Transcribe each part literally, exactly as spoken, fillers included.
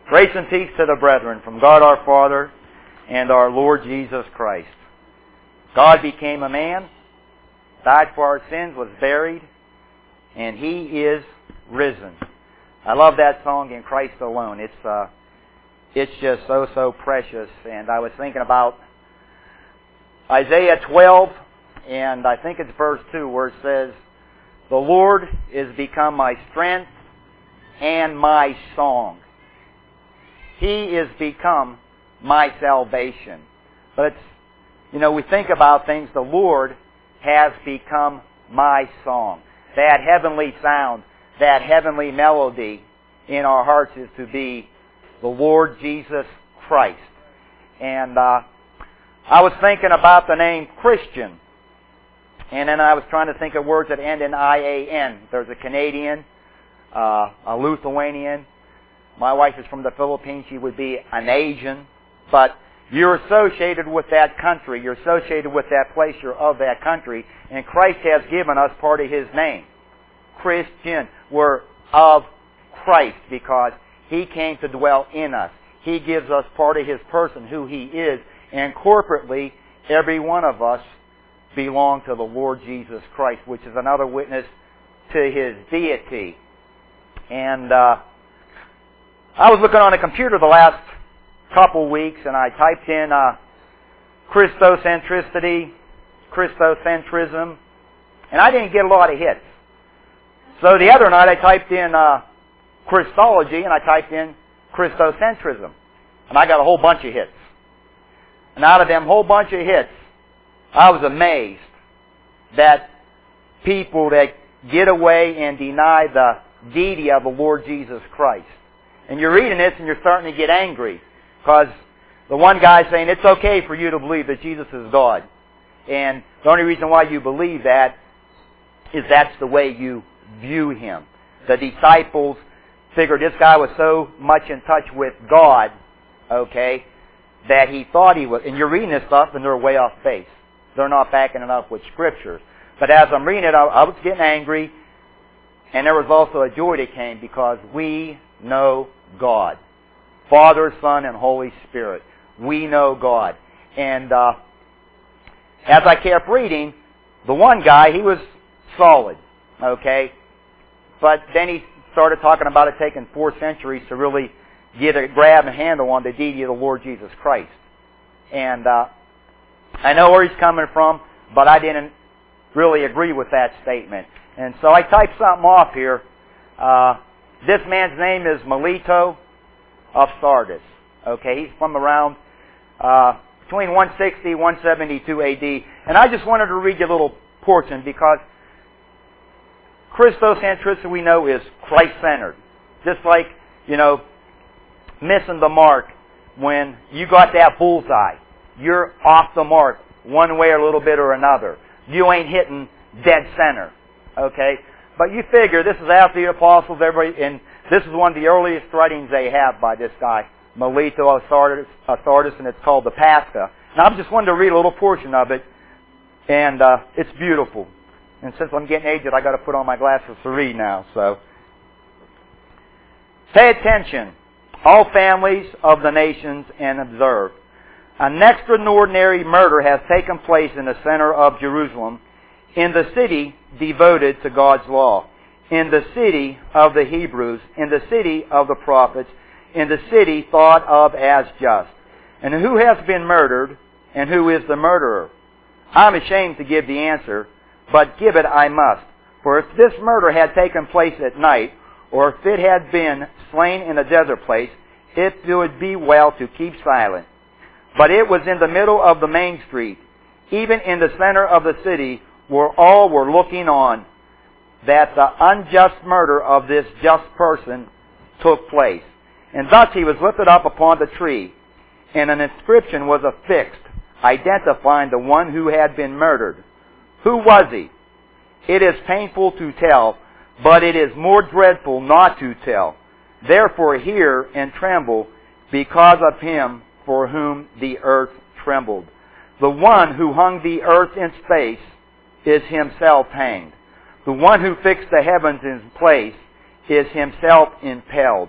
Grace and peace to the brethren from God our Father and our Lord Jesus Christ. God became a man, died for our sins, was buried, and He is risen. I love that song, In Christ Alone. It's uh, it's just so, so precious. And I was thinking about Isaiah twelve, and I think it's verse two, where it says, "The Lord is become my strength and my song. He is become my salvation." But it's, you know, we think about things, the Lord has become my song. That heavenly sound, that heavenly melody in our hearts is to be the Lord Jesus Christ. And uh, I was thinking about the name Christian, and then I was trying to think of words that end in I A N. There's a Canadian, uh, a Lithuanian. My wife is from the Philippines. She would be an Asian. But you're associated with that country. You're associated with that place. You're of that country. And Christ has given us part of His name. Christian. We're of Christ because He came to dwell in us. He gives us part of His person, who He is. And corporately, every one of us belong to the Lord Jesus Christ, which is another witness to His deity. And uh, I was looking on a computer the last couple weeks, and I typed in uh, Christocentricity, Christocentrism, and I didn't get a lot of hits. So the other night I typed in uh, Christology, and I typed in Christocentrism, and I got a whole bunch of hits. And out of them whole bunch of hits, I was amazed that people that get away and deny the deity of the Lord Jesus Christ. And you're reading this and you're starting to get angry because the one guy's saying it's okay for you to believe that Jesus is God. And the only reason why you believe that is that's the way you view Him. The disciples figured this guy was so much in touch with God, okay, that he thought he was. And you're reading this stuff and they're way off base. They're not backing it up with Scriptures. But as I'm reading it, I, I was getting angry, and there was also a joy that came because we know God. Father, Son, and Holy Spirit. We know God. And uh, as I kept reading, the one guy, he was solid, okay? But then he started talking about it taking four centuries to really get a grab and handle on the deity of the Lord Jesus Christ. And uh, I know where he's coming from, but I didn't really agree with that statement. And so I typed something off here. Uh, this man's name is Melito of Sardis. Okay, he's from around uh, between one sixty and one seventy-two A D. And I just wanted to read you a little portion because Christocentricity, we know, is Christ-centered. Just like, you know, missing the mark when you got that bullseye. You're off the mark one way or a little bit or another. You ain't hitting dead center. Okay? But you figure this is after the apostles, everybody, and this is one of the earliest writings they have by this guy, Melito of Sardis, of Sardis, and it's called the Pascha. Now I just wanted to read a little portion of it, and uh, it's beautiful. And since I'm getting aged, I got to put on my glasses to read now. So, pay attention, all families of the nations, and observe. An extraordinary murder has taken place in the center of Jerusalem, in the city devoted to God's law, in the city of the Hebrews, in the city of the prophets, in the city thought of as just. And who has been murdered, and who is the murderer? I'm ashamed to give the answer, but give it I must. For if this murder had taken place at night, or if it had been slain in a desert place, it would be well to keep silent. But it was in the middle of the main street, even in the center of the city, where all were looking on, that the unjust murder of this just person took place. And thus he was lifted up upon the tree, and an inscription was affixed, identifying the one who had been murdered. Who was he? It is painful to tell, but it is more dreadful not to tell. Therefore hear and tremble because of him for whom the earth trembled. The one who hung the earth in space is himself hanged. The one who fixed the heavens in place is himself impelled.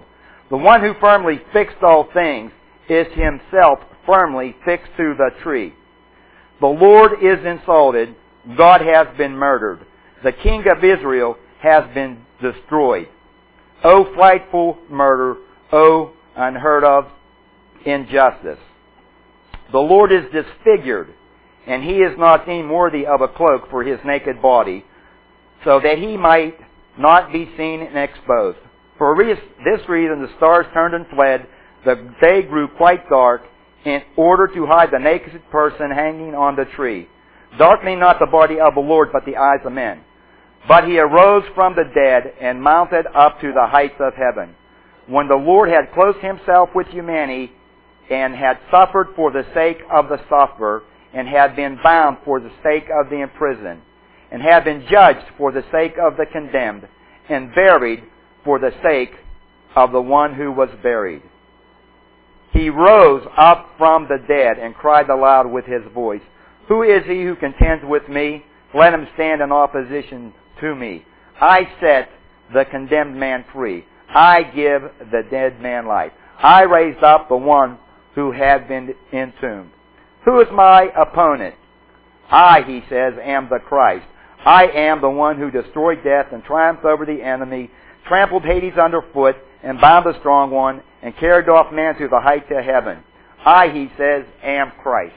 The one who firmly fixed all things is himself firmly fixed to the tree. The Lord is insulted. God has been murdered. The King of Israel has been destroyed. O frightful murder, O unheard of injustice. The Lord is disfigured, and he is not deemed worthy of a cloak for his naked body, so that he might not be seen and exposed. For this reason the stars turned and fled, the day grew quite dark, in order to hide the naked person hanging on the tree, darkening not the body of the Lord, but the eyes of men. But he arose from the dead and mounted up to the heights of heaven. When the Lord had clothed himself with humanity, and had suffered for the sake of the sufferer, and had been bound for the sake of the imprisoned, and had been judged for the sake of the condemned, and buried for the sake of the one who was buried. He rose up from the dead and cried aloud with his voice, Who is he who contends with me? Let him stand in opposition to me. I set the condemned man free. I give the dead man life. I raised up the one who had been entombed. Who is my opponent? I, he says, am the Christ. I am the one who destroyed death and triumphed over the enemy, trampled Hades underfoot, and bound the strong one, and carried off man to the heights of heaven. I, he says, am Christ.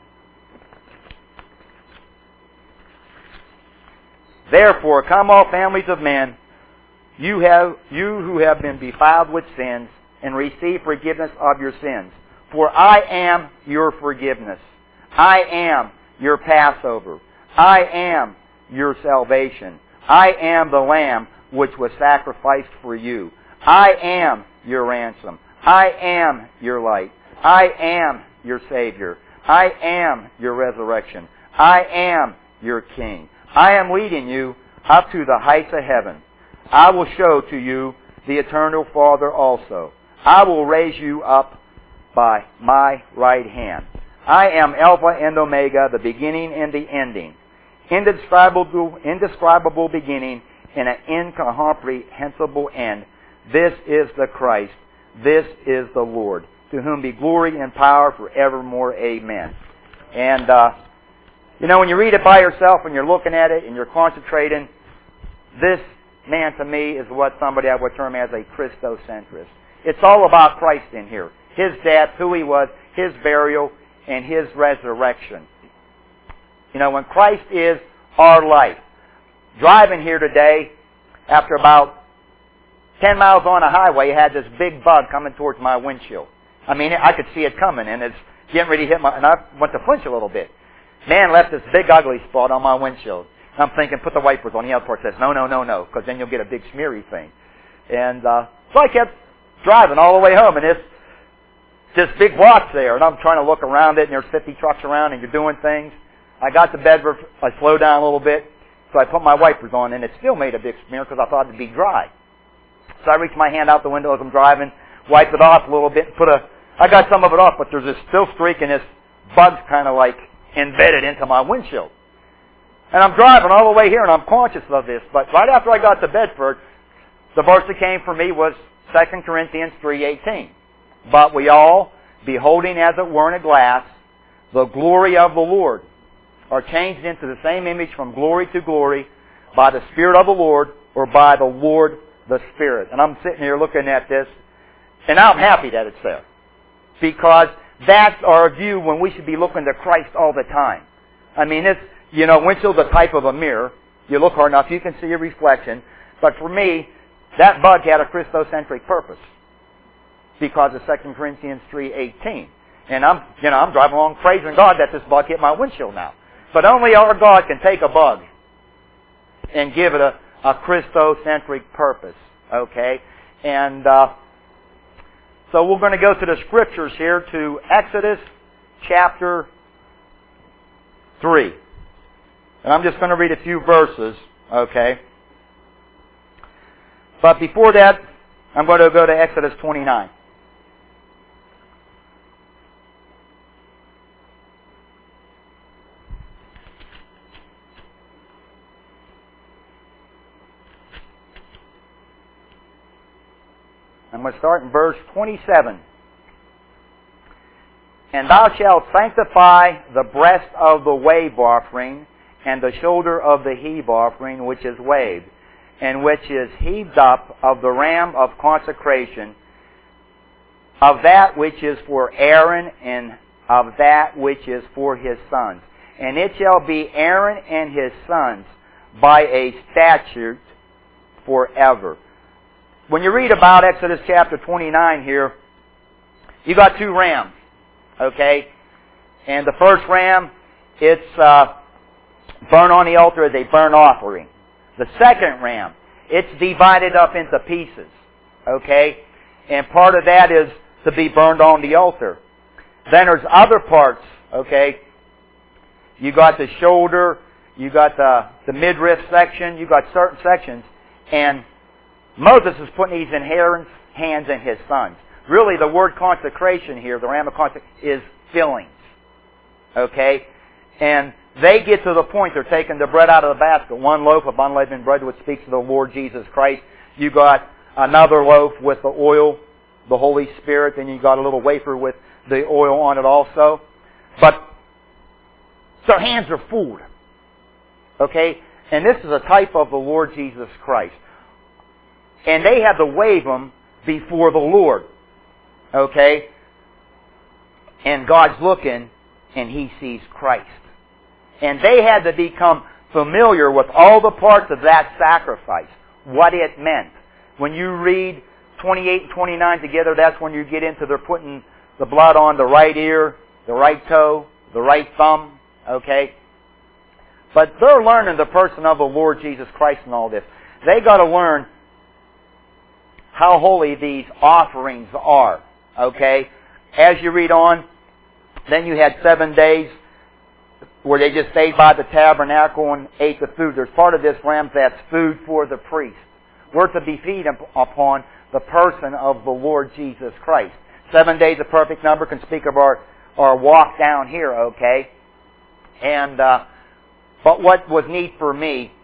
Therefore, come all families of men, you have you who have been defiled with sins, and receive forgiveness of your sins. For I am your forgiveness. I am your Passover. I am your salvation. I am the Lamb which was sacrificed for you. I am your ransom. I am your light. I am your Savior. I am your resurrection. I am your King. I am leading you up to the heights of heaven. I will show to you the eternal Father also. I will raise you up by my right hand. I am Alpha and Omega, the beginning and the ending. Indescribable, indescribable beginning and an incomprehensible end. This is the Christ. This is the Lord, to whom be glory and power forevermore. Amen. And, uh, you know, when you read it by yourself and you're looking at it and you're concentrating, this man to me is what somebody I would term as a Christocentrist. It's all about Christ in here. His death, who He was, His burial, and His resurrection. You know, when Christ is our life. Driving here today, after about ten miles on a highway, I had this big bug coming towards my windshield. I mean, I could see it coming, and it's getting ready to hit my, and I went to flinch a little bit. Man left this big ugly spot on my windshield. I'm thinking, put the wipers on. The other part says, no, no, no, no, because then you'll get a big smeary thing. And uh, so I kept driving all the way home, and this this big block's there, and I'm trying to look around it, and there's fifty trucks around, and you're doing things. I got to Bedford, I slowed down a little bit, so I put my wipers on, and it still made a big smear because I thought it'd be dry. So I reached my hand out the window as I'm driving, wiped it off a little bit, and put a, I got some of it off, but there's this still streak, and this bug's kind of like embedded into my windshield. And I'm driving all the way here, and I'm conscious of this, but right after I got to Bedford, the verse that came for me was Second Corinthians three eighteen. But we all, beholding as it were in a glass, the glory of the Lord, are changed into the same image from glory to glory by the Spirit of the Lord, or by the Lord the Spirit. And I'm sitting here looking at this, and I'm happy that it's there. Because that's our view when we should be looking to Christ all the time. I mean, it's, you know, windshield's a type of a mirror. You look hard enough, you can see a reflection. But for me, that bug had a Christocentric purpose. Because of Second Corinthians three eighteen. And I'm, you know, I'm driving along praising God that this bug hit my windshield now. But only our God can take a bug and give it a, a Christocentric purpose. Okay? And uh, so we're going to go to the Scriptures here, to Exodus chapter three. And I'm just going to read a few verses. Okay? But before that, I'm going to go to Exodus twenty-nine. I'm I'm going to start in verse twenty-seven. And thou shalt sanctify the breast of the wave offering, and the shoulder of the heave offering, which is waved, and which is heaved up, of the ram of consecration, of that which is for Aaron, and of that which is for his sons. And it shall be Aaron and his sons by a statute forever. When you read about Exodus chapter twenty-nine here, you got two rams, okay? And the first ram, it's uh, burnt on the altar as a burnt offering. The second ram, it's divided up into pieces, okay? And part of that is to be burned on the altar. Then there's other parts, okay? You got the shoulder, you got the, the midriff section, you got certain sections, and Moses is putting these in Aaron's hands and his sons. Really, the word consecration here, the ram of consecration, is fillings, okay? And they get to the point they're taking the bread out of the basket. One loaf of unleavened bread, which speaks of the Lord Jesus Christ. You got another loaf with the oil, the Holy Spirit, and you got a little wafer with the oil on it also. But their hands are full. Okay? And this is a type of the Lord Jesus Christ. And they had to wave them before the Lord. Okay? And God's looking, and He sees Christ. And they had to become familiar with all the parts of that sacrifice, what it meant. When you read twenty-eight and twenty-nine together, that's when you get into they're putting the blood on the right ear, the right toe, the right thumb, okay? But they're learning the person of the Lord Jesus Christ and all this. They got to learn how holy these offerings are, okay? As you read on, then you had seven days where they just stayed by the tabernacle and ate the food. There's part of this ram that's food for the priest. We're to be feed upon the person of the Lord Jesus Christ. Seven days, a perfect number, can speak of our, our walk down here, okay? And, uh, but what was neat for me,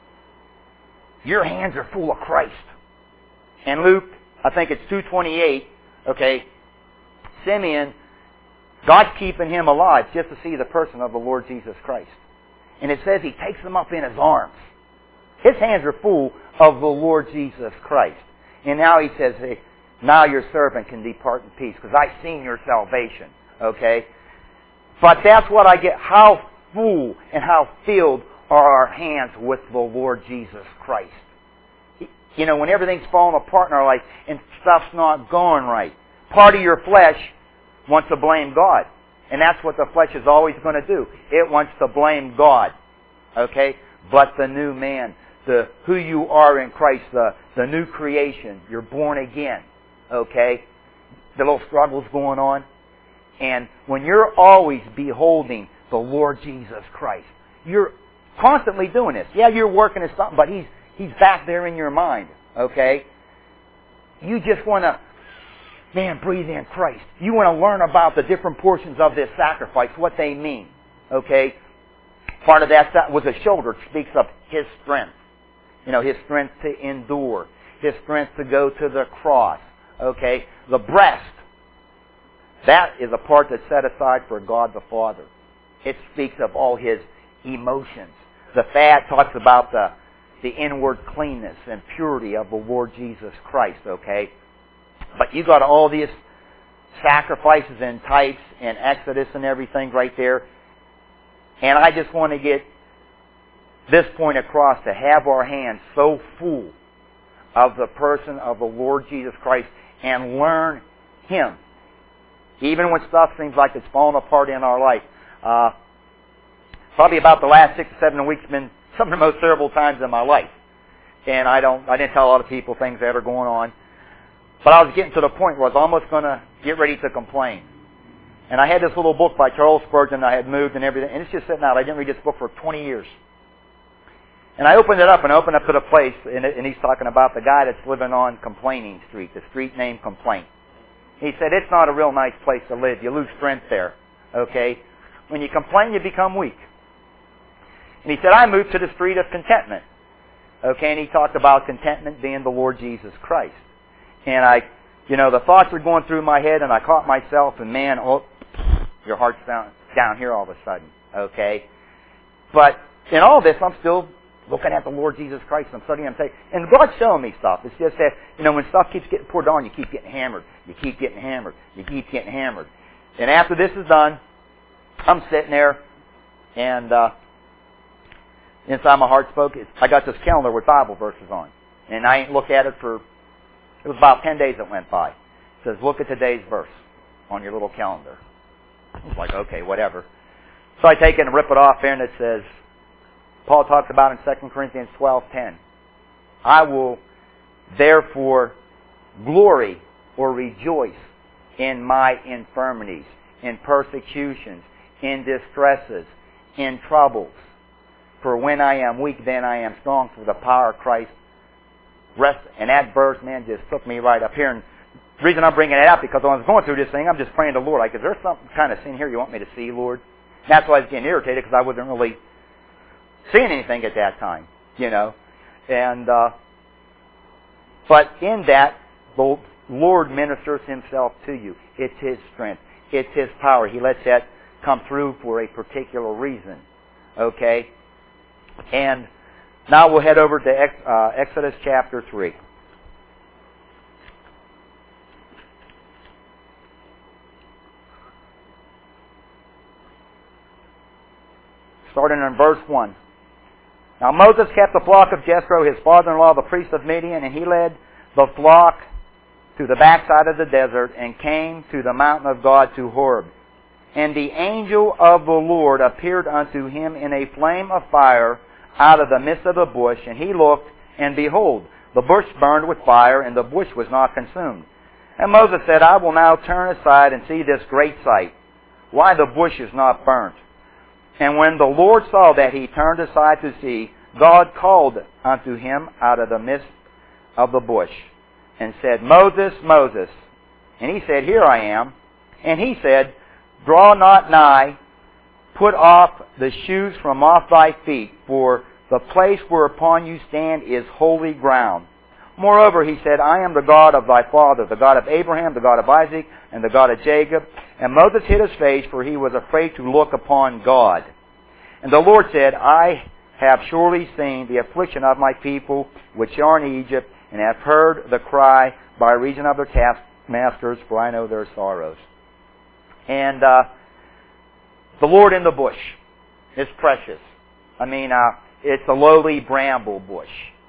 your hands are full of Christ. And Luke, I think it's two twenty-eight, okay, Simeon, God's keeping him alive just to see the person of the Lord Jesus Christ. And it says he takes them up in his arms. His hands are full of the Lord Jesus Christ. And now he says, hey, now your servant can depart in peace because I've seen your salvation. Okay? But that's what I get. How full and how filled are our hands with the Lord Jesus Christ. You know, when everything's falling apart in our life and stuff's not going right, part of your flesh wants to blame God. And that's what the flesh is always going to do. It wants to blame God. Okay? But the new man, the who you are in Christ, the, the new creation, you're born again. Okay? The little struggles going on. And when you're always beholding the Lord Jesus Christ, you're constantly doing this. Yeah, you're working at something, but He's He's back there in your mind. Okay? You just want to Man, breathe in Christ. You want to learn about the different portions of this sacrifice, what they mean. Okay? Part of that was a shoulder. It speaks of His strength. You know, His strength to endure. His strength to go to the cross. Okay? The breast. That is a part that's set aside for God the Father. It speaks of all His emotions. The fat talks about the, the inward cleanness and purity of the Lord Jesus Christ. Okay? But you got all these sacrifices and types and Exodus and everything right there. And I just want to get this point across, to have our hands so full of the person of the Lord Jesus Christ and learn Him. Even when stuff seems like it's falling apart in our life. Uh, probably about the last six or seven weeks have been some of the most terrible times in my life. And I don't, I didn't tell a lot of people things that are going on. But I was getting to the point where I was almost going to get ready to complain. And I had this little book by Charles Spurgeon. I had moved and everything. And it's just sitting out. I didn't read this book for twenty years. And I opened it up and I opened up to the place. And, it, and he's talking about the guy that's living on Complaining Street. The street named Complaint. He said, it's not a real nice place to live. You lose strength there. Okay? When you complain, you become weak. And he said, I moved to the street of contentment. Okay? And he talked about contentment being the Lord Jesus Christ. And I you know, the thoughts were going through my head, and I caught myself, and man, oh, your heart's down, down here all of a sudden, okay? But in all this, I'm still looking at the Lord Jesus Christ. I'm studying Him. And God's showing me stuff. It's just that, you know, when stuff keeps getting poured on, you keep getting hammered. You keep getting hammered. You keep getting hammered. And after this is done, I'm sitting there, and uh, inside my heart spoke, I got this calendar with Bible verses on. And I ain't looked at it for, it was about ten days that went by. It says, look at today's verse on your little calendar. I was like, okay, whatever. So I take it and rip it off there, and it says, Paul talks about in Second Corinthians twelve ten, I will therefore glory or rejoice in my infirmities, in persecutions, in distresses, in troubles. For when I am weak, then I am strong, for the power of Christ rests. And that verse, man, just took me right up here. And the reason I'm bringing it up, because when I was going through this thing, I'm just praying to the Lord, like, is there some kind of sin here you want me to see, Lord? And that's why I was getting irritated, because I wasn't really seeing anything at that time, you know. And, uh, but in that, the Lord ministers Himself to you. It's His strength. It's His power. He lets that come through for a particular reason, okay? And now we'll head over to Ex- uh, Exodus chapter three. Starting in verse one. Now Moses kept the flock of Jethro, his father-in-law, the priest of Midian, and he led the flock to the backside of the desert and came to the mountain of God to Horeb. And the angel of the Lord appeared unto him in a flame of fire out of the midst of the bush, and he looked, and behold, the bush burned with fire, and the bush was not consumed. And Moses said, I will now turn aside and see this great sight, why the bush is not burnt. And when the Lord saw that he turned aside to see, God called unto him out of the midst of the bush, and said, Moses, Moses. And he said, Here I am. And he said, Draw not nigh, put off the shoes from off thy feet, for the place whereupon you stand is holy ground. Moreover, he said, I am the God of thy father, the God of Abraham, the God of Isaac, and the God of Jacob. And Moses hid his face, for he was afraid to look upon God. And the Lord said, I have surely seen the affliction of my people which are in Egypt, and have heard the cry by reason of their taskmasters, for I know their sorrows. And uh, the Lord in the bush is precious. I mean, uh, it's a lowly bramble bush.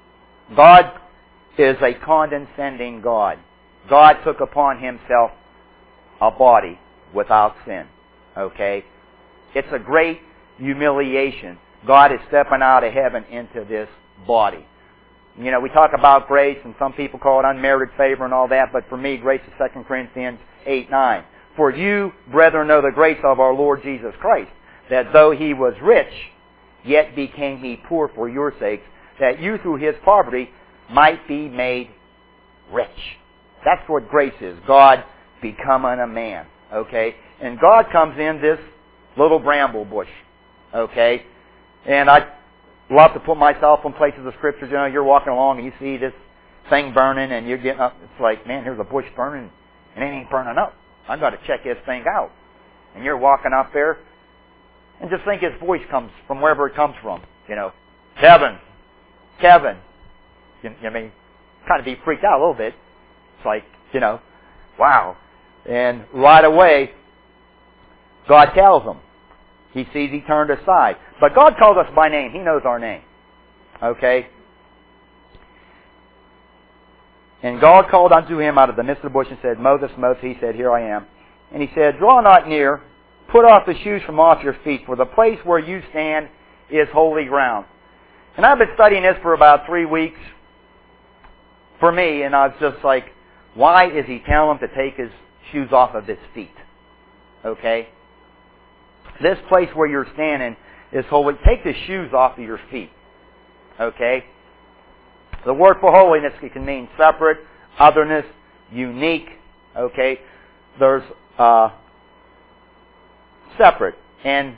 God is a condescending God. God took upon Himself a body without sin. Okay? It's a great humiliation. God is stepping out of heaven into this body. You know, we talk about grace, and some people call it unmerited favor and all that, but for me, grace is Second Corinthians eight nine. For you, brethren, know the grace of our Lord Jesus Christ, that though He was rich, yet became He poor for your sakes, that you through His poverty might be made rich. That's what grace is. God becoming a man. Okay? And God comes in this little bramble bush. Okay? And I love to put myself in places of Scripture. You know, you're walking along and you see this thing burning and you're getting up. It's like, man, here's a bush burning and it ain't burning up. I've got to check this thing out. And you're walking up there and just think His voice comes from wherever it comes from. You know, Kevin, Kevin. You, you mean, kind of be freaked out a little bit. It's like, you know, wow. And right away, God tells him. He sees he turned aside. But God calls us by name. He knows our name. Okay? And God called unto him out of the midst of the bush and said, Moses, Moses. He said, Here I am. And He said, Draw not near, put off the shoes from off your feet, for the place where you stand is holy ground. And I've been studying this for about three weeks for me, and I was just like, why is He telling him to take his shoes off of his feet? Okay? This place where you're standing is holy. Take the shoes off of your feet. Okay? The word for holiness can mean separate, otherness, unique. Okay? There's uh, separate. And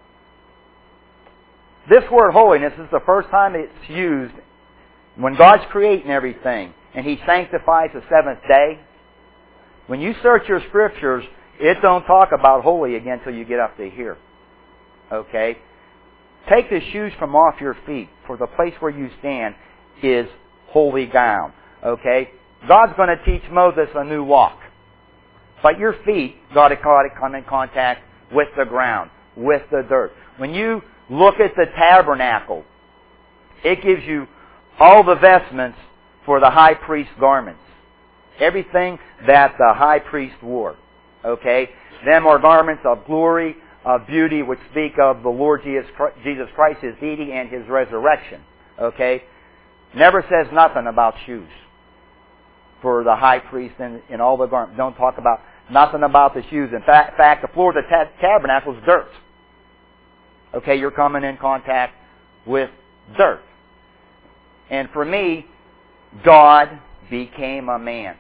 this word holiness is the first time it's used when God's creating everything and He sanctifies the seventh day. When you search your scriptures, it don't talk about holy again until you get up to here. Okay? Take the shoes from off your feet, for the place where you stand is holy ground. Okay? God's going to teach Moses a new walk. But your feet got to come in contact with the ground, with the dirt. When you look at the tabernacle, it gives you all the vestments for the high priest's garments. Everything that the high priest wore. Okay? Them are garments of glory, of beauty, which speak of the Lord Jesus Christ, His deity, and His resurrection. Okay? Never says nothing about shoes for the high priest and, and all the garments. Don't talk about nothing about the shoes. In fact, fact the floor of the ta- tabernacle is dirt. Okay, you're coming in contact with dirt. And for me, God became a man.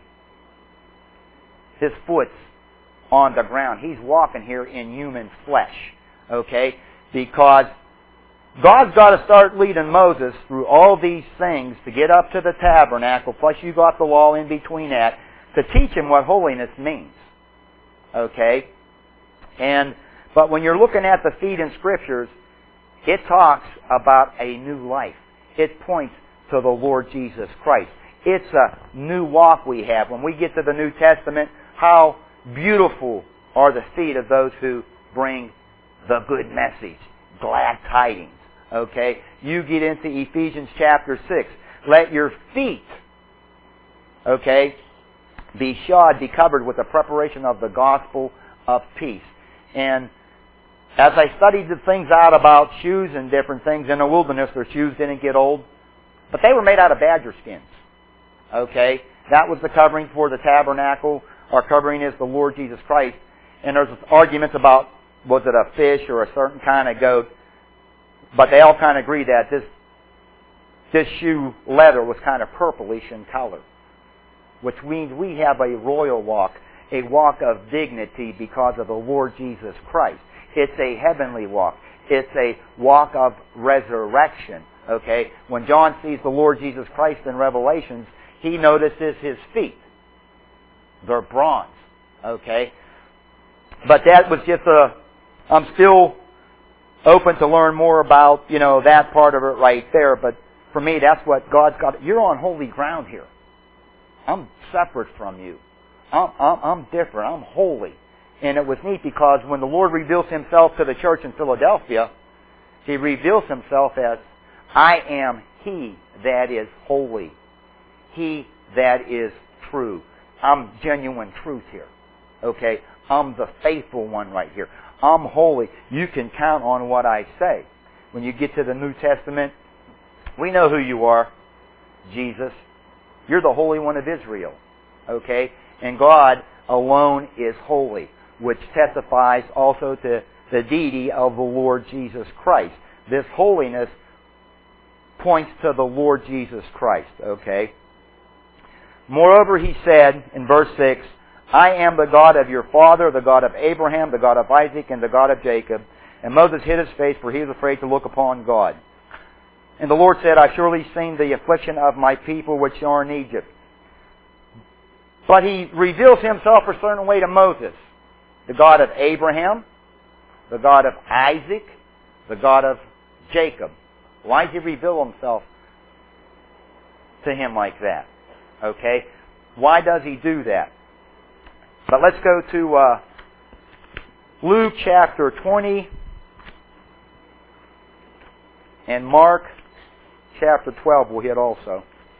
His foot's on the ground. He's walking here in human flesh. Okay? Because God's got to start leading Moses through all these things to get up to the tabernacle, plus you got the law in between that, to teach him what holiness means. Okay? And, but when you're looking at the feet in Scriptures, it talks about a new life. It points to the Lord Jesus Christ. It's a new walk we have. When we get to the New Testament, how beautiful are the feet of those who bring the good message, glad tidings. Okay? You get into Ephesians chapter six. Let your feet, okay, be shod, be covered with the preparation of the gospel of peace. And as I studied the things out about shoes and different things in the wilderness, their shoes didn't get old, but they were made out of badger skins. Okay? That was the covering for the tabernacle. Our covering is the Lord Jesus Christ. And there's arguments about, was it a fish or a certain kind of goat? But they all kind of agree that this this shoe leather was kind of purplish in color, which means we have a royal walk, a walk of dignity because of the Lord Jesus Christ. It's a heavenly walk. It's a walk of resurrection. Okay? When John sees the Lord Jesus Christ in Revelations, he notices his feet. They're bronze. Okay? But that was just a... I'm still open to learn more about, you know, that part of it right there. But for me, that's what God's got. You're on holy ground here. I'm separate from you. I'm, I'm, I'm different. I'm holy. And it was neat because when the Lord reveals Himself to the church in Philadelphia, He reveals Himself as, I am He that is holy. He that is true. I'm genuine truth here. Okay? I'm the faithful one right here. I'm holy. You can count on what I say. When you get to the New Testament, we know who you are. Jesus. You're the Holy One of Israel. Okay? And God alone is holy, which testifies also to the deity of the Lord Jesus Christ. This holiness points to the Lord Jesus Christ. Okay? Moreover, He said in verse six, I am the God of your father, the God of Abraham, the God of Isaac, and the God of Jacob. And Moses hid his face, for he was afraid to look upon God. And the Lord said, I've surely seen the affliction of my people which are in Egypt. But He reveals Himself a certain way to Moses. The God of Abraham, the God of Isaac, the God of Jacob. Why does He reveal Himself to him like that? Okay? Why does He do that? But let's go to uh, Luke chapter twenty and Mark chapter twelve we'll hit also.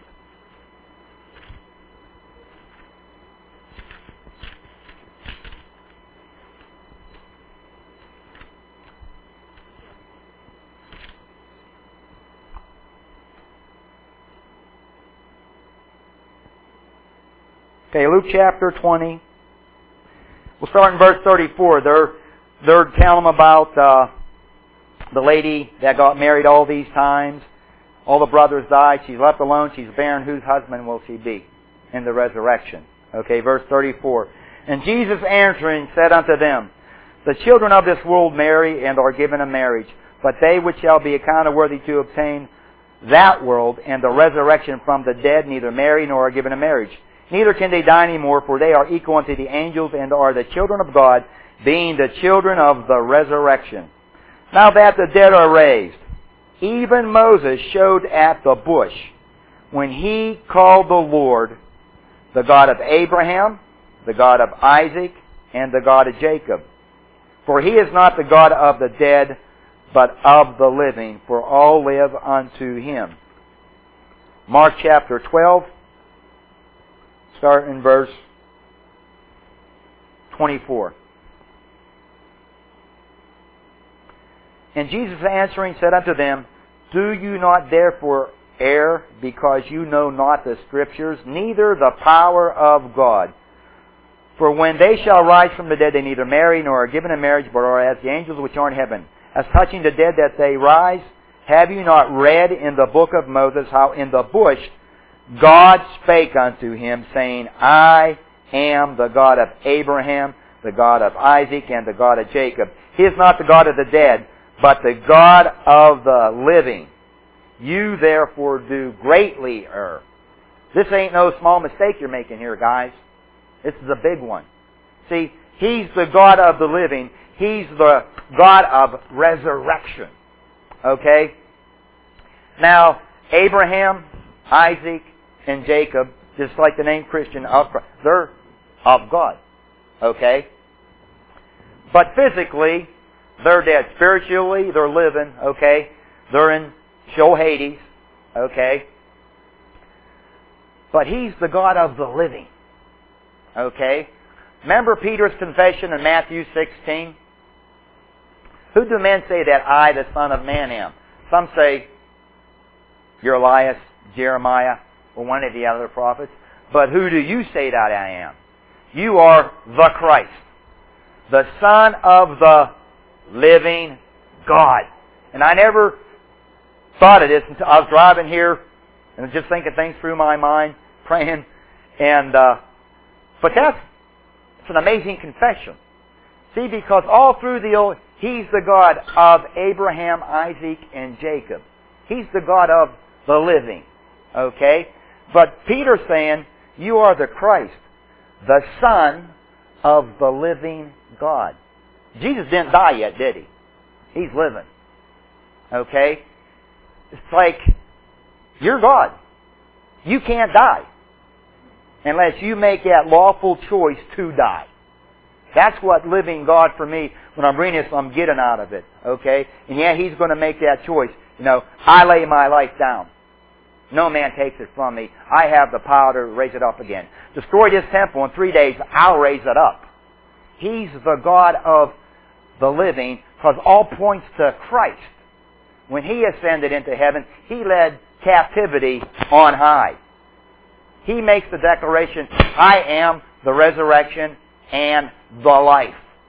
Okay, Luke chapter twenty. We'll start in verse thirty-four. They're, they're telling them about uh, the lady that got married all these times. All the brothers died. She's left alone. She's barren. Whose husband will she be in the resurrection? Okay, verse thirty-four. And Jesus answering said unto them, the children of this world marry and are given in marriage, but they which shall be accounted worthy to obtain that world and the resurrection from the dead neither marry nor are given in marriage. neither can they die any more, for they are equal unto the angels and are the children of God, being the children of the resurrection. Now that the dead are raised, even Moses showed at the bush, when he called the Lord, the God of Abraham, the God of Isaac, and the God of Jacob. For he is not the God of the dead, but of the living, for all live unto him. Mark chapter twelve, start in verse twenty-four. And Jesus answering said unto them, Do you not therefore err, because you know not the Scriptures, neither the power of God? For when they shall rise from the dead, they neither marry nor are given in marriage, but are as the angels which are in heaven. As touching the dead that they rise, have you not read in the book of Moses how in the bush God spake unto him, saying, I am the God of Abraham, the God of Isaac, and the God of Jacob. He is not the God of the dead, but the God of the living. You therefore do greatly err. This ain't no small mistake you're making here, guys. This is a big one. See, He's the God of the living. He's the God of resurrection. Okay? Now, Abraham, Isaac, and Jacob, just like the name Christian, they're of God. Okay? But physically, they're dead. Spiritually, they're living. Okay? They're in Sheol Hades. Okay? But He's the God of the living. Okay? Remember Peter's confession in Matthew sixteen? Who do men say that I, the Son of Man, am? Some say you're Elias, Jeremiah, or one of the other prophets. But who do you say that I am? You are the Christ, the Son of the living God. And I never thought of this until I was driving here and just thinking things through my mind, praying, and uh, but that's it's an amazing confession. See, because all through the Old, He's the God of Abraham, Isaac, and Jacob. He's the God of the living. Okay? But Peter's saying, you are the Christ, the Son of the living God. Jesus didn't die yet, did He? He's living. Okay? It's like, you're God. You can't die unless you make that lawful choice to die. That's what living God for me, when I'm reading this, I'm getting out of it. Okay? And yeah, He's going to make that choice. You know, I lay my life down. No man takes it from me. I have the power to raise it up again. Destroy this temple in three days, I'll raise it up. He's the God of the living, because all points to Christ. When He ascended into heaven, He led captivity on high. He makes the declaration, I am the resurrection and the life.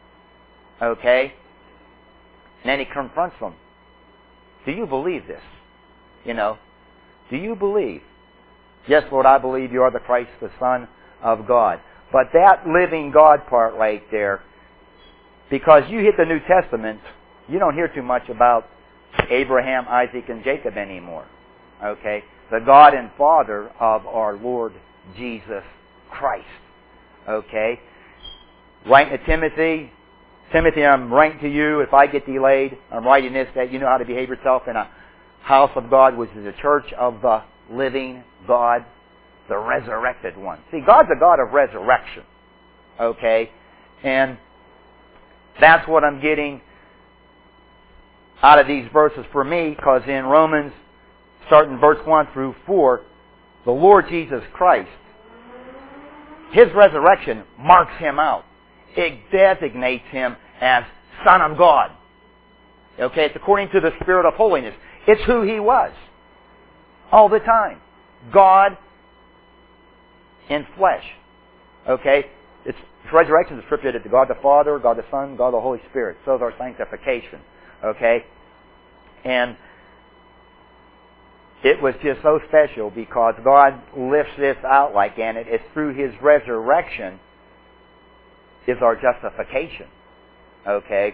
Okay? And then He confronts them. Do you believe this? You know, do you believe? Yes, Lord, I believe you are the Christ, the Son of God. But that living God part right there, because you hit the New Testament, you don't hear too much about Abraham, Isaac, and Jacob anymore. Okay? The God and Father of our Lord Jesus Christ. Okay? Writing to Timothy, Timothy, I'm writing to you, if I get delayed, I'm writing this, that you know how to behave yourself in a house of God, which is a church of the living God, the resurrected one. See, God's a God of resurrection. Okay? And that's what I'm getting out of these verses for me, because in Romans, starting verse one through four, the Lord Jesus Christ, His resurrection marks Him out. It designates Him as Son of God. Okay, it's according to the Spirit of holiness. It's who He was. All the time. God in flesh. Okay? It's resurrection is attributed to God the Father, God the Son, God the Holy Spirit. So is our sanctification. Okay? And it was just so special because God lifts this out like, and it, it's through His resurrection is our justification. Okay?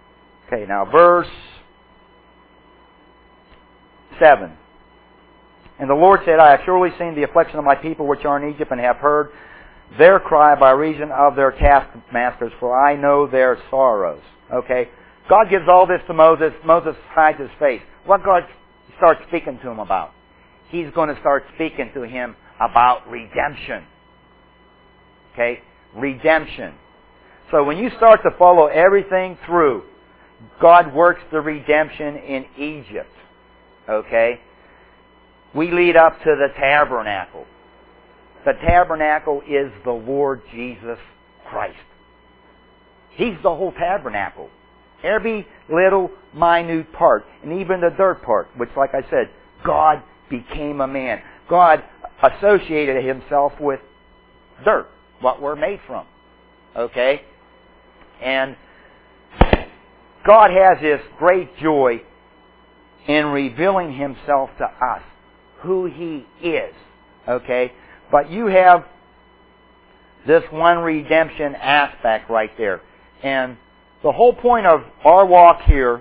Okay, now verse seven. And the Lord said, I have surely seen the affliction of my people which are in Egypt, and have heard their cry by reason of their taskmasters, for I know their sorrows. Okay? God gives all this to Moses. Moses hides his face. What God starts speaking to him about? He's going to start speaking to him about redemption. Okay? Redemption. So when you start to follow everything through, God works the redemption in Egypt. Okay? We lead up to the tabernacle. The tabernacle is the Lord Jesus Christ. He's the whole tabernacle. Every little minute part, and even the dirt part, which, like I said, God became a man. God associated himself with dirt, what we're made from. Okay? And God has this great joy in revealing himself to us, who he is. Okay? But you have this one redemption aspect right there. And the whole point of our walk here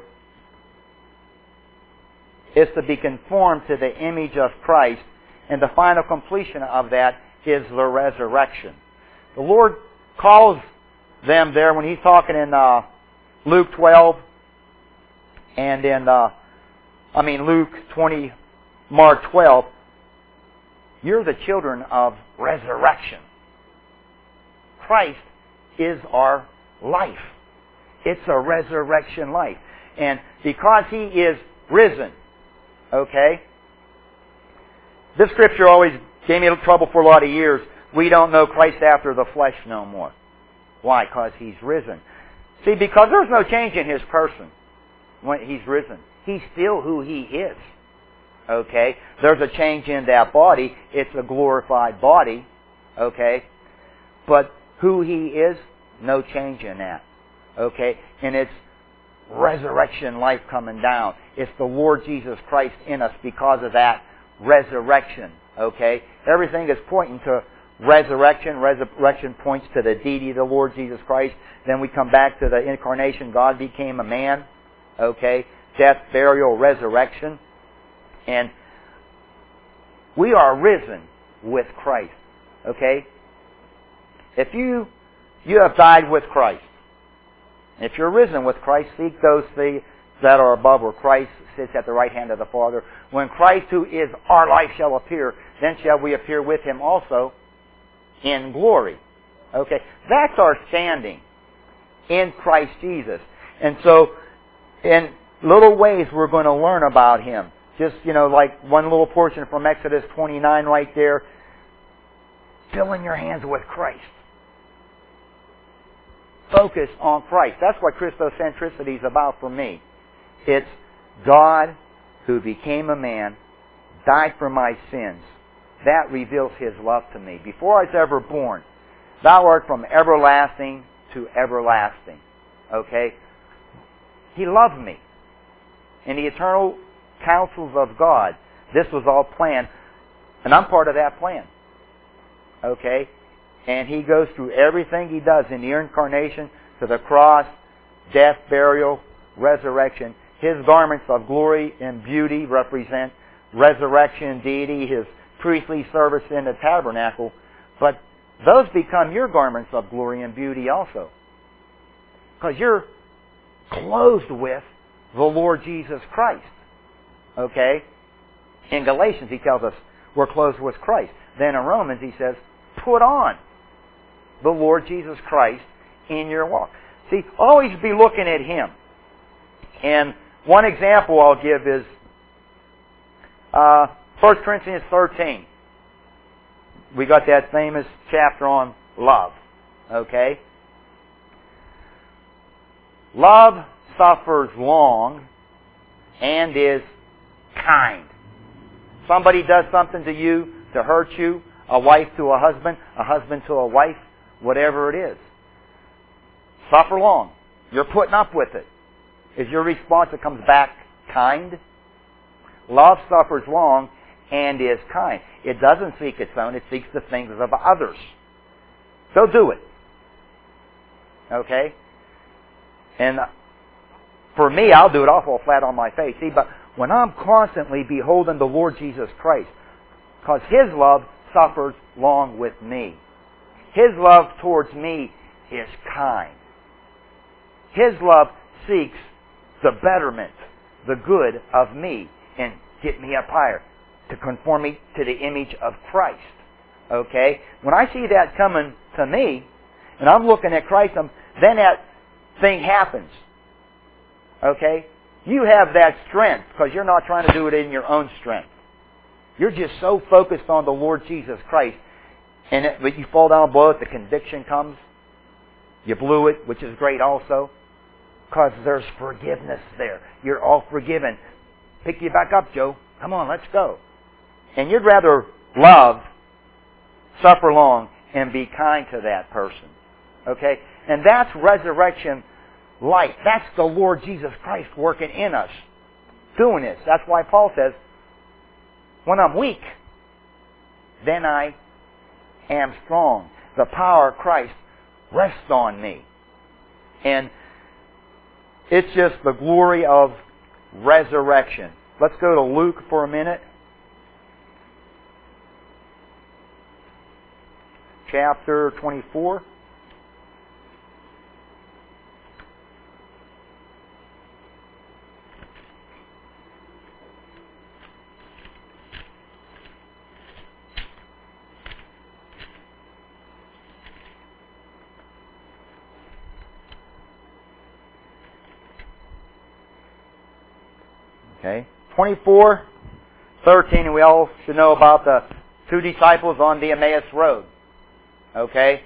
is to be conformed to the image of Christ, and the final completion of that is the resurrection. The Lord calls them there when He's talking in uh, Luke twelve, and in uh, I mean Luke twenty, Mark twelve. You're the children of resurrection. Christ is our life. It's a resurrection life. And because He is risen, okay, this scripture always gave me trouble for a lot of years. We don't know Christ after the flesh no more. Why? Because He's risen. See, because there's no change in His person when He's risen. He's still who He is. Okay? There's a change in that body. It's a glorified body. Okay? But who He is, no change in that. Okay? And it's resurrection life coming down. It's the Lord Jesus Christ in us because of that resurrection. Okay? Everything is pointing to resurrection. Resurrection points to the deity of the Lord Jesus Christ. Then we come back to the incarnation. God became a man. Okay? Death, burial, resurrection. And we are risen with Christ. Okay? If you you have died with Christ, if you're risen with Christ, seek those things that are above where Christ sits at the right hand of the Father. When Christ, who is our life, shall appear, then shall we appear with Him also in glory. Okay? That's our standing in Christ Jesus. And so, in little ways, we're going to learn about Him. Just, you know, like one little portion from Exodus twenty-nine right there. Filling your hands with Christ. Focus on Christ. That's what Christocentricity is about for me. It's God who became a man, died for my sins. That reveals His love to me. Before I was ever born, Thou art from everlasting to everlasting. Okay? He loved me. In the eternal counsels of God, this was all planned, and I'm part of that plan. Okay? And He goes through everything He does in the incarnation to the cross, death, burial, resurrection. His garments of glory and beauty represent resurrection, deity, His priestly service in the tabernacle. But those become your garments of glory and beauty also. Because you're clothed with the Lord Jesus Christ. Okay? In Galatians He tells us we're clothed with Christ. Then in Romans He says, put on the Lord Jesus Christ in your walk. See, always be looking at Him. And one example I'll give is uh, First Corinthians thirteen. We got that famous chapter on love. Okay? Love suffers long and is kind. Somebody does something to you to hurt you, a wife to a husband, a husband to a wife, whatever it is. Suffer long. You're putting up with it. Is your response that comes back kind? Love suffers long and is kind. It doesn't seek its own, it seeks the things of others. So do it. Okay? And for me, I'll do it. I'll fall flat on my face. See, but when I'm constantly beholding the Lord Jesus Christ, Because His love suffers long with me. His love towards me is kind. His love seeks the betterment, the good of me, and get me up higher, to conform me to the image of Christ. Okay? When I see that coming to me, and I'm looking at Christ, I'm, then that thing happens. Okay? You have that strength because you're not trying to do it in your own strength. You're just so focused on the Lord Jesus Christ, and it, but you fall down below it, the conviction comes. You blew it, which is great also, because there's forgiveness there. You're all forgiven. Pick you back up, Joe. Come on, let's go. And you'd rather love, suffer long, and be kind to that person. Okay? And that's resurrection light. That's the Lord Jesus Christ working in us, doing this. That's why Paul says, when I'm weak, then I am strong. The power of Christ rests on me. And it's just the glory of resurrection. Let's go to Luke for a minute. Chapter twenty-four. Okay. twenty-four, thirteen, and we all should know about the two disciples on the Emmaus Road. Okay.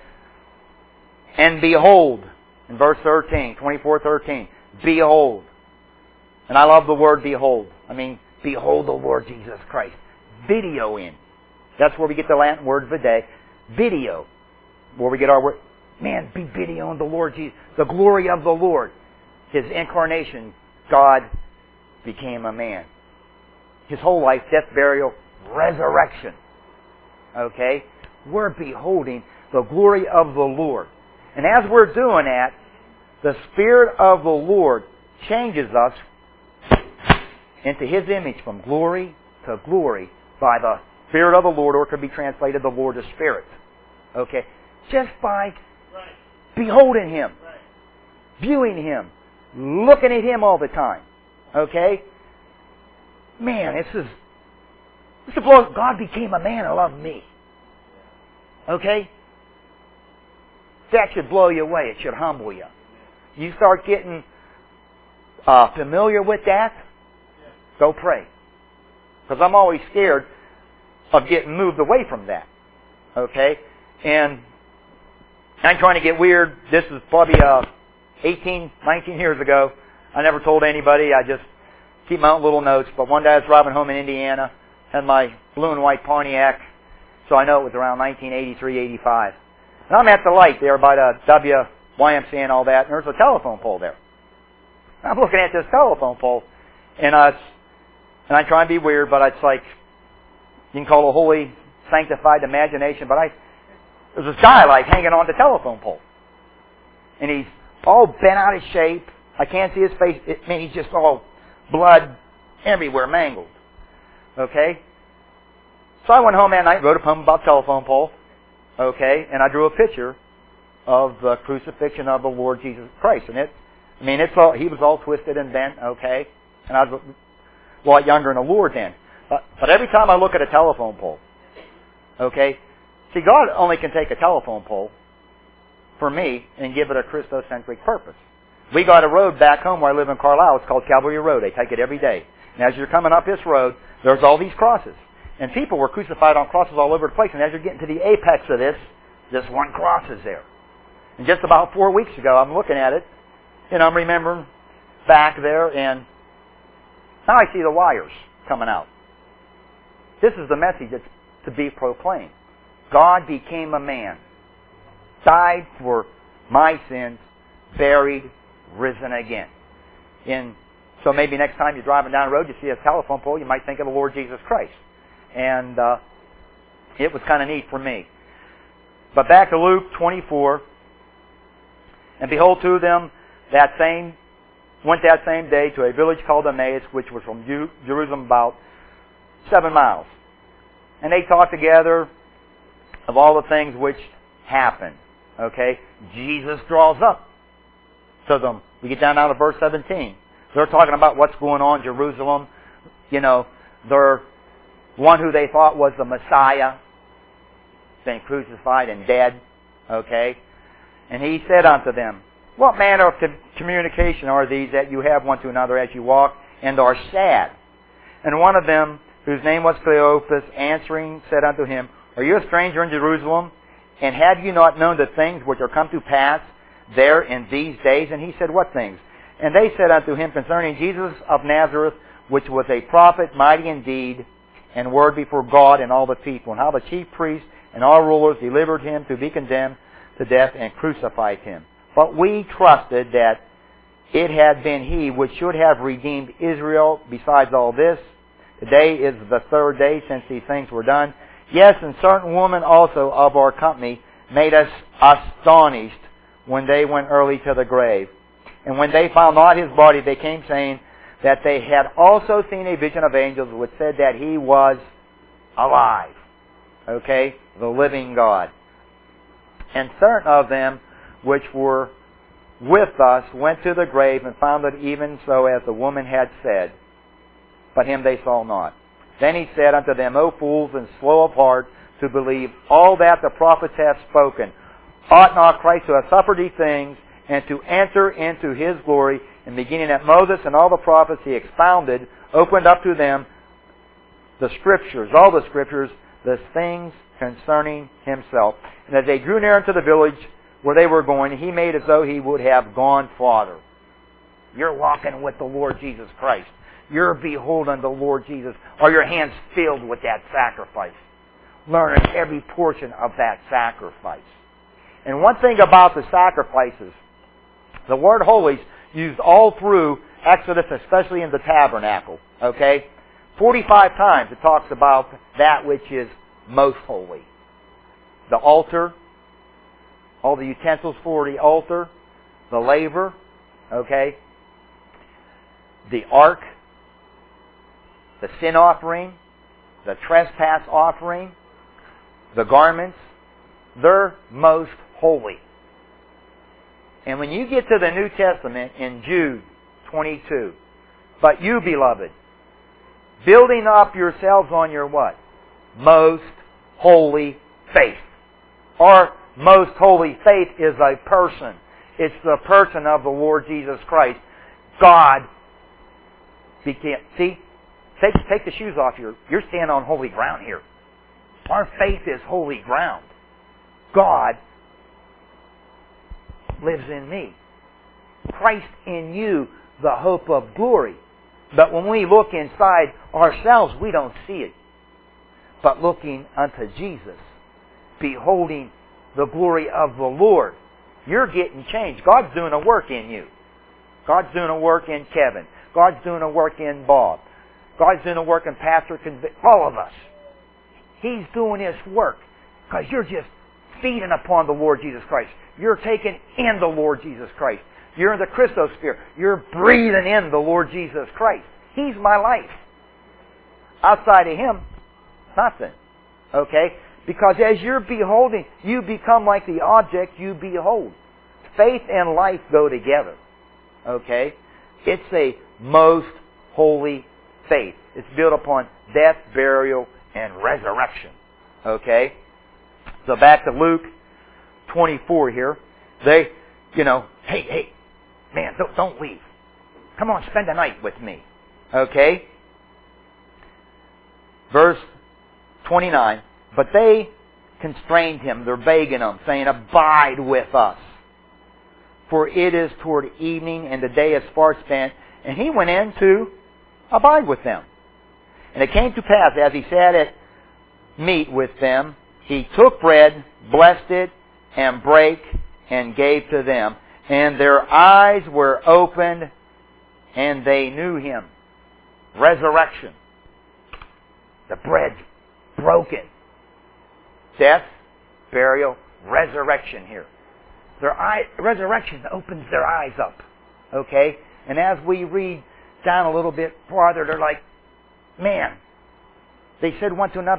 And behold, in verse thirteen, twenty-four, thirteen, behold. And I love the word behold. I mean, behold the Lord Jesus Christ. Video in. That's where we get the Latin word vide. Video. Where we get our word. Man, be videoing the Lord Jesus. The glory of the Lord. His incarnation. God became a man. His whole life, death, burial, resurrection. Okay? We're beholding the glory of the Lord. And as we're doing that, the Spirit of the Lord changes us into His image from glory to glory by the Spirit of the Lord, or it could be translated the Lord of Spirits. Okay? Just by right. beholding Him, right. viewing Him, looking at Him all the time. Okay? Man, this is, this is blow. God became a man and loved me. Okay? That should blow you away. It should humble you. You start getting uh, familiar with that, go pray. Because I'm always scared of getting moved away from that. Okay? And I'm trying to get weird. This is probably uh, eighteen, nineteen years ago. I never told anybody. I just keep my own little notes. But one day I was driving home in Indiana, had my blue and white Pontiac, so I know it was around nineteen eighty-three, eighty-five. And I'm at the light there by the W Y M C A and all that, and there's a telephone pole there. I'm looking at this telephone pole, and I, and I try and be weird, but it's like, you can call it a holy, sanctified imagination, but I, there's this guy like hanging on the telephone pole. And he's all bent out of shape. I can't see his face. It, I mean, he's just all blood everywhere, mangled. Okay? So I went home that night, wrote a poem about telephone pole. Okay? And I drew a picture of the crucifixion of the Lord Jesus Christ. And it, I mean, it's all, he was all twisted and bent, okay? And I was a lot younger in the Lord then. But, but every time I look at a telephone pole, okay? See, God only can take a telephone pole for me and give it a Christocentric purpose. We got a road back home where I live in Carlisle. It's called Calvary Road. They take it every day. And as you're coming up this road, there's all these crosses. And people were crucified on crosses all over the place. And as you're getting to the apex of this, just one cross is there. And just about four weeks ago, I'm looking at it, and I'm remembering back there, and now I see the wires coming out. This is the message that's to be proclaimed. God became a man, died for my sins, buried, risen again. And so maybe next time you're driving down the road, you see a telephone pole, you might think of the Lord Jesus Christ. And uh, it was kind of neat for me. But back to Luke twenty-four. And behold, two of them that same went that same day to a village called Emmaus, which was from Jerusalem about seven miles. And they talked together of all the things which happened. Okay? Jesus draws up to them. We get down now to verse seventeen. They're talking about what's going on in Jerusalem. You know, they're one who they thought was the Messiah, been crucified and dead. Okay? And he said unto them, what manner of communication are these that you have one to another as you walk and are sad? And one of them, whose name was Cleopas, answering, said unto him, are you a stranger in Jerusalem? And have you not known the things which are come to pass there in these days? And he said, what things? And they said unto him, concerning Jesus of Nazareth, which was a prophet, mighty in deed and word before God and all the people, and how the chief priests and all rulers delivered him to be condemned to death and crucified him. But we trusted that it had been he which should have redeemed Israel. Besides all this, today is the third day since these things were done. Yes, and certain women also of our company made us astonished when they went early to the grave. And when they found not his body, they came saying that they had also seen a vision of angels which said that he was alive. Okay? The living God. And certain of them which were with us went to the grave and found it even so as the woman had said, but him they saw not. Then he said unto them, O fools, and slow of heart to believe all that the prophets have spoken. Ought not Christ to have suffered these things, and to enter into his glory? And beginning at Moses and all the prophets, he expounded, opened up to them the Scriptures, all the Scriptures, the things concerning himself. And as they drew near unto the village where they were going, he made as though he would have gone farther. You're walking with the Lord Jesus Christ. You're beholding the Lord Jesus. Are your hands filled with that sacrifice? Learning every portion of that sacrifice. And one thing about the sacrifices, the word holy is used all through Exodus, especially in the tabernacle. Okay? forty-five times it talks about that which is most holy. The altar, all the utensils for the altar, the laver, okay, the ark, the sin offering, the trespass offering, the garments, they're most holy. And when you get to the New Testament in Jude twenty-two, but you, beloved, building up yourselves on your what? Most holy faith. Our most holy faith is a person. It's the person of the Lord Jesus Christ. God became, see, take, take the shoes off. You're, you're standing on holy ground here. Our faith is holy ground. God lives in me. Christ in you, the hope of glory. But when we look inside ourselves, we don't see it. But looking unto Jesus, beholding the glory of the Lord, you're getting changed. God's doing a work in you. God's doing a work in Kevin. God's doing a work in Bob. God's doing a work in Pastor Convic. All of us. He's doing His work because you're just feeding upon the Lord Jesus Christ. You're taking in the Lord Jesus Christ. You're in the Christosphere. You're breathing in the Lord Jesus Christ. He's my life. Outside of Him, nothing. Okay? Because as you're beholding, you become like the object you behold. Faith and life go together. Okay? It's a most holy faith. It's built upon death, burial, and resurrection. Okay? So back to Luke twenty-four here. They, you know, hey, hey, man, don't, don't leave. Come on, spend the night with me. Okay? Verse twenty-nine. But they constrained him. They're begging him, saying, abide with us. For it is toward evening, and the day is far spent. And he went in to abide with them. And it came to pass, as he sat at meat with them, he took bread, blessed it, and brake, and gave to them. And their eyes were opened, and they knew him. Resurrection. The bread broken. Death, burial, resurrection here. Their eye, resurrection opens their eyes up. Okay? And as we read down a little bit farther, they're like, man, they said one to another,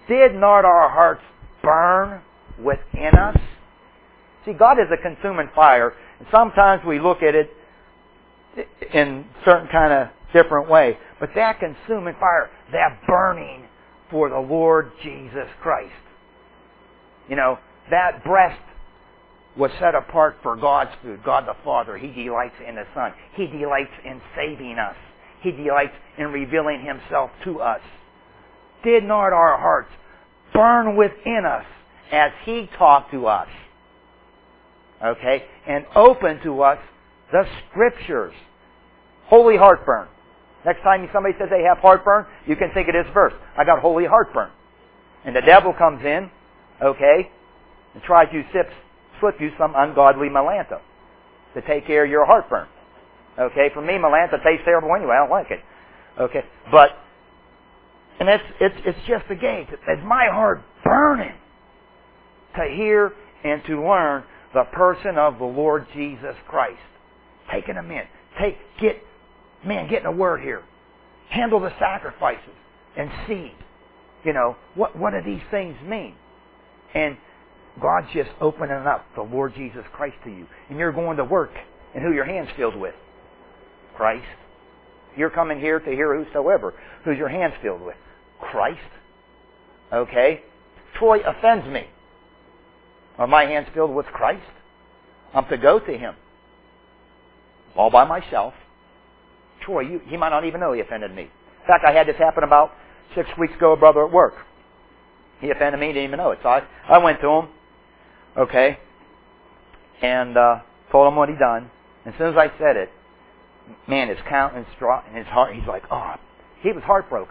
Did not our hearts burn within us? See, God is a consuming fire, and sometimes we look at it in certain kind of different way. But that consuming fire, that burning for the Lord Jesus Christ. You know, that breast was set apart for God's food. God the Father, He delights in the Son. He delights in saving us. He delights in revealing Himself to us. Did not our hearts burn within us as He talked to us? Okay? And open to us the Scriptures. Holy heartburn. Next time somebody says they have heartburn, you can think of this verse. I got holy heartburn. And the devil comes in, okay, and tries to slip, slip you some ungodly Melanta to take care of your heartburn. Okay, for me, Melanta tastes terrible anyway. I don't like it. Okay, but, and it's, it's, it's just a game. It's my heart burning to hear and to learn the person of the Lord Jesus Christ. Taking Him in. Take, get, man, get in a word here. Handle the sacrifices and see, you know, what, what do these things mean? And God's just opening up the Lord Jesus Christ to you. And you're going to work, and who your hands filled with? Christ. You're coming here to hear whosoever. Who's your hands filled with? Christ. Okay? Troy offends me. Are my hands filled with Christ? I'm to go to Him. All by myself. Troy, you, he might not even know he offended me. In fact, I had this happen about six weeks ago, a brother at work. He offended me, didn't even know it. So I, I went to him, okay, and uh, told him what he done. And as soon as I said it, man, his countenance dropped, and his heart, he's like, oh, he was heartbroken.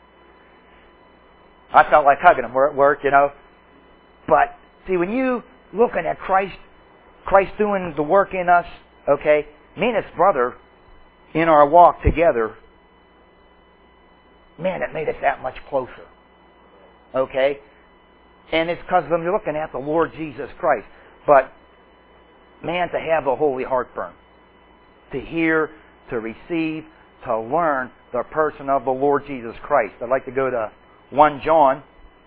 I felt like hugging him. We're at work, you know. But, see, when you looking at Christ, Christ doing the work in us, okay, me and his brother, in our walk together, man, it made us that much closer. Okay? And it's because I'm looking at the Lord Jesus Christ. But, man, to have a holy heartburn, to hear, to receive, to learn the person of the Lord Jesus Christ. I'd like to go to First John.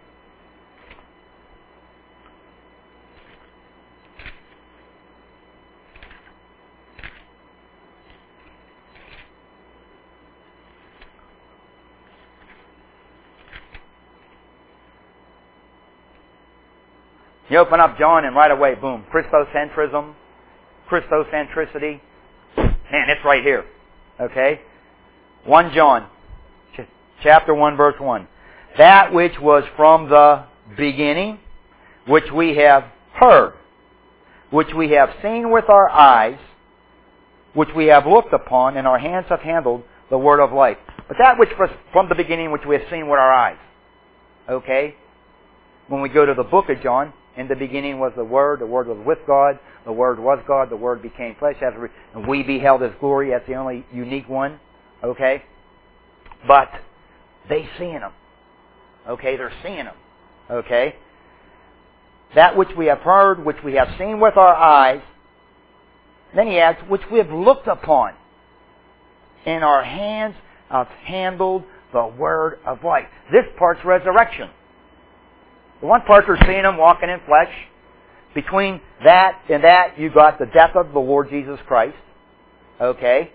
You open up John and right away, boom, Christocentrism, Christocentricity. Man, it's right here. Okay? First John, ch- chapter one, verse one. That which was from the beginning, which we have heard, which we have seen with our eyes, which we have looked upon, and our hands have handled the word of life. But that which was from the beginning, which we have seen with our eyes. Okay? When we go to the book of John, in the beginning was the Word, the Word was with God, the Word was God, the Word became flesh, and we beheld His glory. That's the only unique one. Okay? But they seeing Him. Okay? They're seeing Him. Okay? That which we have heard, which we have seen with our eyes, then he adds, which we have looked upon, and our hands have handled the Word of life. This part's resurrection. The one part you're seeing Him walking in flesh. Between that and that, you got the death of the Lord Jesus Christ. Okay?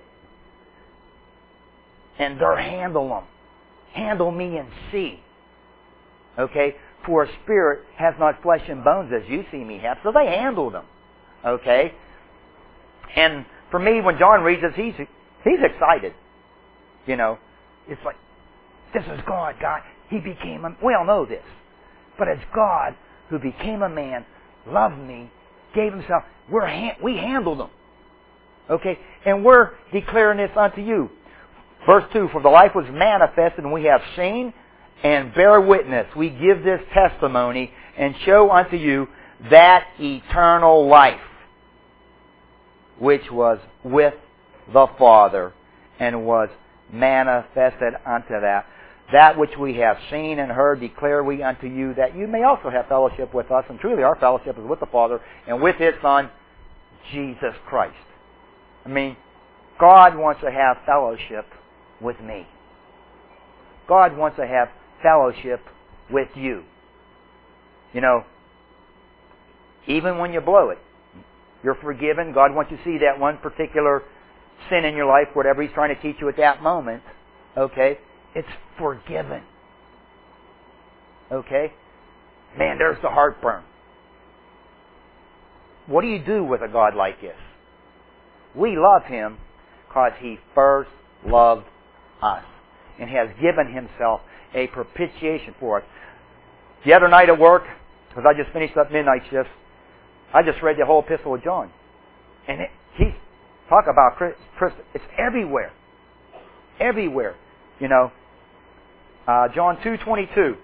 And they're handle Him. Handle me and see. Okay? For a spirit has not flesh and bones as you see me have. So they handled Him. Okay? And for me, when John reads this, he's, he's excited. You know? It's like, this is God, God. He became a... We all know this. But it's God who became a man, loved me, gave Himself. We're ha- we handled Him. Okay? And we're declaring this unto you. Verse two, for the life was manifested, and we have seen and bear witness. We give this testimony and show unto you that eternal life which was with the Father and was manifested unto that. That which we have seen and heard declare we unto you, that you may also have fellowship with us. And truly our fellowship is with the Father and with His Son, Jesus Christ. I mean, God wants to have fellowship with me. God wants to have fellowship with you. You know, even when you blow it, you're forgiven. God wants you to see that one particular sin in your life, whatever He's trying to teach you at that moment, okay, it's forgiven. Okay? Man, there's the heartburn. What do you do with a God like this? We love Him because He first loved us and has given Himself a propitiation for us. The other night at work, because I just finished up midnight shift, I just read the whole epistle of John. And it, he talk about Christ, it's everywhere. Everywhere. You know, uh, John two twenty-two.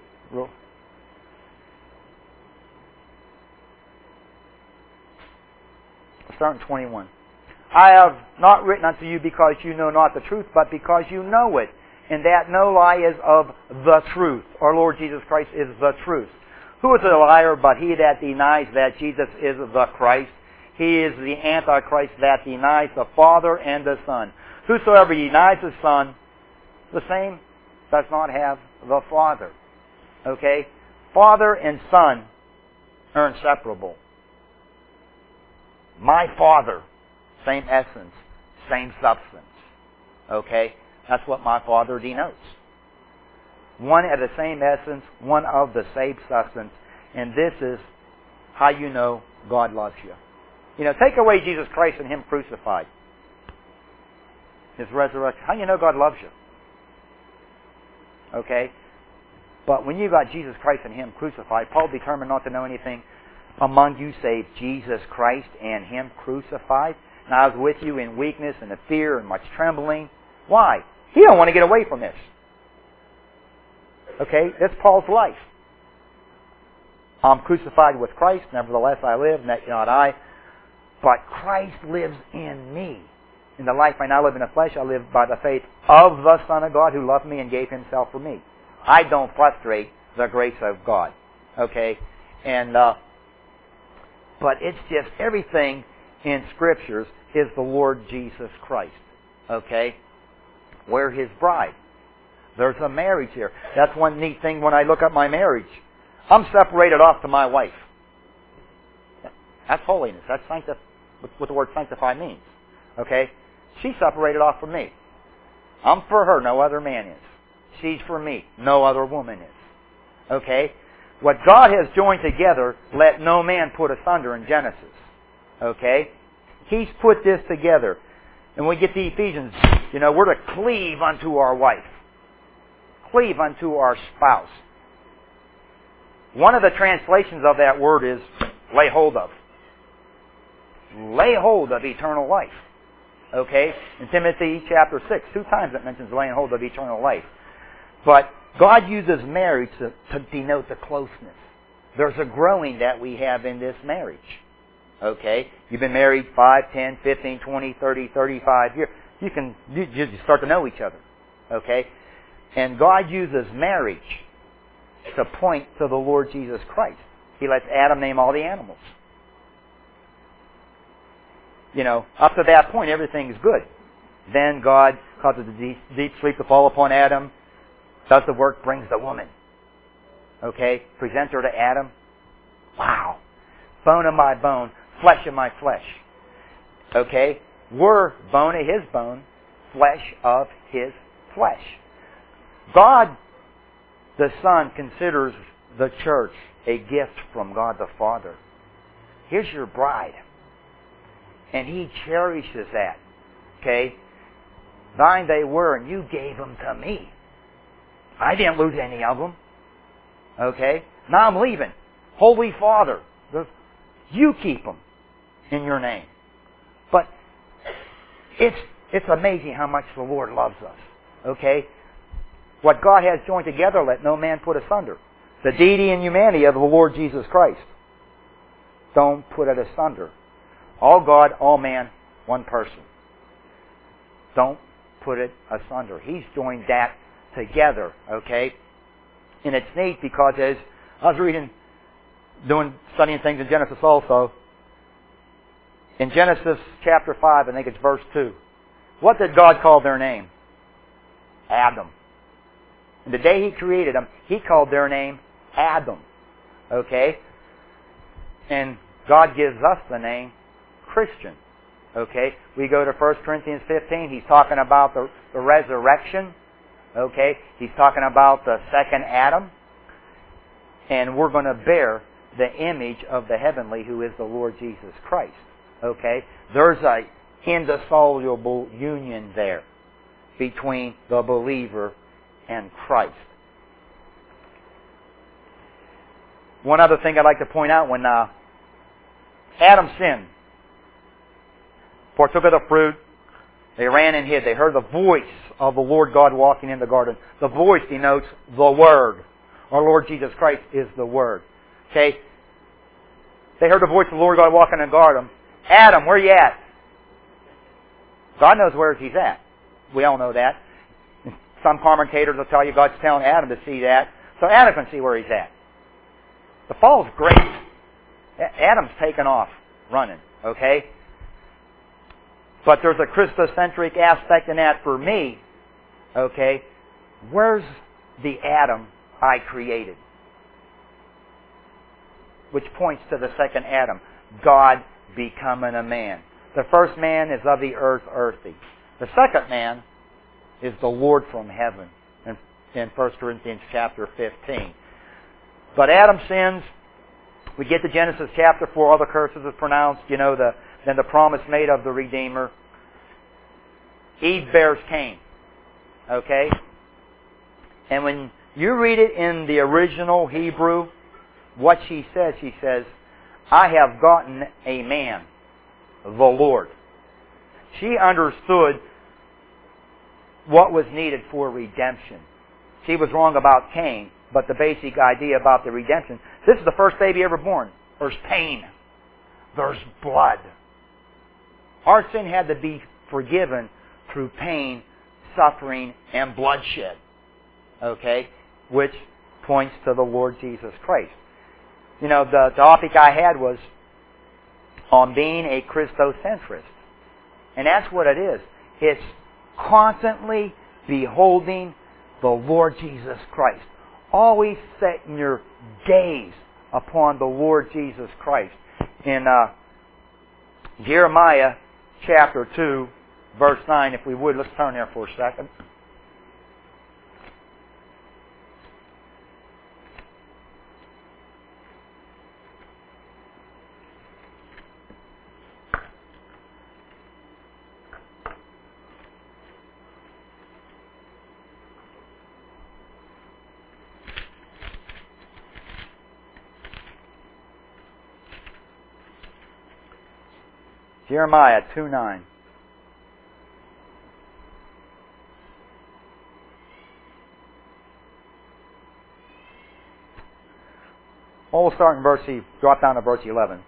Starting twenty-one. I have not written unto you because you know not the truth, but because you know it, and that no lie is of the truth. Our Lord Jesus Christ is the truth. Who is a liar but he that denies that Jesus is the Christ? He is the Antichrist that denies the Father and the Son. Whosoever denies the Son, the same does not have the Father. Okay? Father and Son are inseparable. My Father, same essence, same substance. Okay? That's what my Father denotes. One of the same essence, one of the same substance, and this is how you know God loves you. You know, take away Jesus Christ and Him crucified. His resurrection. How do you know God loves you? Okay? But when you got Jesus Christ and Him crucified, Paul determined not to know anything among you save Jesus Christ and Him crucified. And I was with you in weakness and in fear and much trembling. Why? He don't want to get away from this. Okay? That's Paul's life. I'm crucified with Christ, nevertheless I live, and that not I, but Christ lives in me. In the life I now live in the flesh, I live by the faith of the Son of God who loved me and gave Himself for me. I don't frustrate the grace of God. Okay? And, uh, but it's just everything in Scriptures is the Lord Jesus Christ. Okay? We're His bride. There's a marriage here. That's one neat thing when I look at my marriage. I'm separated off to my wife. That's holiness. That's sanctif- what the word sanctify means. Okay? She's separated off from me. I'm for her, no other man is. She's for me, no other woman is. Okay? What God has joined together, let no man put asunder in Genesis. Okay? He's put this together. And we get to Ephesians, you know, we're to cleave unto our wife. Cleave unto our spouse. One of the translations of that word is lay hold of. Lay hold of eternal life. Okay? In Timothy chapter six, two times it mentions laying hold of eternal life. But God uses marriage to, to denote the closeness. There's a growing that we have in this marriage. Okay? You've been married five, ten, fifteen, twenty, thirty, thirty-five years. You can you, you start to know each other. Okay? And God uses marriage to point to the Lord Jesus Christ. He lets Adam name all the animals. You know, up to that point, everything's good. Then God causes the deep, deep sleep to fall upon Adam, does the work, brings the woman. Okay? Presents her to Adam. Wow. Bone of my bone, flesh of my flesh. Okay? We're bone of His bone, flesh of His flesh. God, the Son, considers the church a gift from God the Father. Here's your bride. And He cherishes that. Okay? Thine they were, and you gave them to me. I didn't lose any of them. Okay? Now I'm leaving. Holy Father, you keep them in your name. But it's it's amazing how much the Lord loves us. Okay? What God has joined together, let no man put asunder. The deity and humanity of the Lord Jesus Christ. Don't put it asunder. All God, all man, one person. Don't put it asunder. He's joined that together, okay? And it's neat because as I was reading, doing, studying things in Genesis also, in Genesis chapter five, I think it's verse two, what did God call their name? Adam. And the day He created them, He called their name Adam. Okay? And God gives us the name Christian. Okay? We go to First Corinthians fifteen. He's talking about the, the resurrection. Okay? He's talking about the second Adam. And we're going to bear the image of the heavenly, who is the Lord Jesus Christ. Okay? There's a indissoluble union there between the believer and Christ. One other thing I'd like to point out, when uh, Adam sinned, partook of the fruit, they ran and hid. They heard the voice of the Lord God walking in the garden. The voice denotes the Word. Our Lord Jesus Christ is the Word. Okay? They heard the voice of the Lord God walking in the garden. Adam, where are you at? God knows where He's at. We all know that. Some commentators will tell you God's telling Adam to see that, so Adam can see where he's at. The fall is great. Adam's taken off running, okay? But there's a Christocentric aspect in that for me, okay? Where's the Adam I created? Which points to the second Adam, God becoming a man. The first man is of the earth, earthy. The second man is the Lord from heaven in, in First Corinthians chapter fifteen. But Adam sins. We get to Genesis chapter four. All the curses are pronounced. You know, the, then the promise made of the Redeemer. Eve bears Cain. Okay? And when you read it in the original Hebrew, what she says, she says, I have gotten a man, the Lord. She understood what was needed for redemption. She was wrong about Cain, but the basic idea about the redemption, this is the first baby ever born. There's pain. There's blood. Our sin had to be forgiven through pain, suffering, and bloodshed. Okay? Which points to the Lord Jesus Christ. You know, the topic I had was on being a Christocentrist. And that's what it is. It's constantly beholding the Lord Jesus Christ. Always setting your gaze upon the Lord Jesus Christ. In uh, Jeremiah chapter two, verse nine, if we would, let's turn there for a second. Jeremiah two nine. Well, we'll start in verse, drop down to verse eleven.